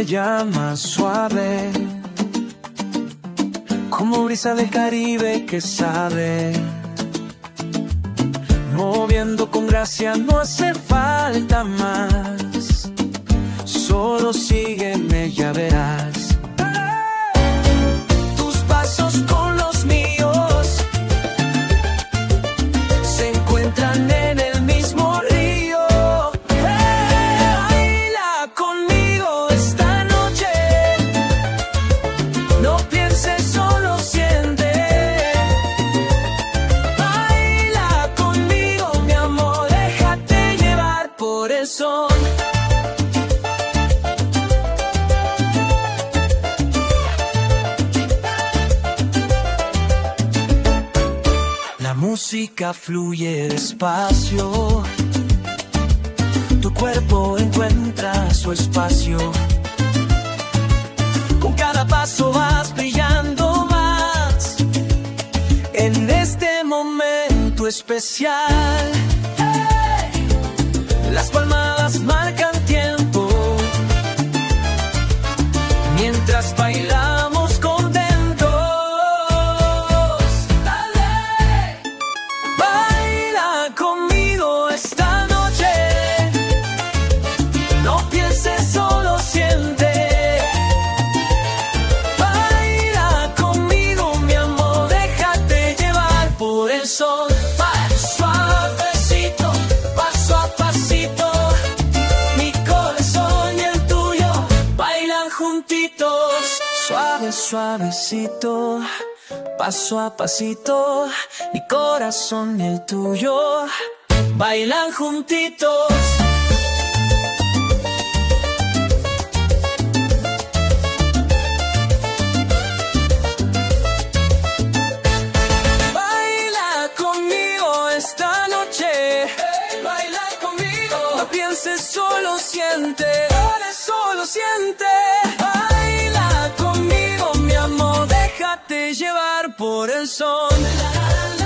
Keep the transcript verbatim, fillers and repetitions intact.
te llama suave, como brisa del Caribe que sabe, moviendo con gracia, no hace falta más, solo sígueme, ya verás. Tus pasos con los míos se encuentran en el mismo río. Baila conmigo esta noche, no pienses, solo siente. Baila conmigo, mi amor, déjate llevar por el son. La música fluye despacio, tu cuerpo encuentra su espacio. Con cada paso vas brillando más en este momento especial. ¡Hey! Las palmadas marcan tiempo mientras bailamos contentos. Dale, baila conmigo esta noche, no pienses, solo siente. Baila conmigo, mi amor, déjate llevar por el sol. Suavecito, paso a pasito, mi corazón y el tuyo bailan juntitos. Suave, suavecito, paso a pasito, mi corazón y el tuyo bailan juntitos. Baila conmigo esta noche, hey, baila conmigo, no pienses, solo siente. Ahora solo siente. Baila conmigo, mi amor, déjate llevar por el son.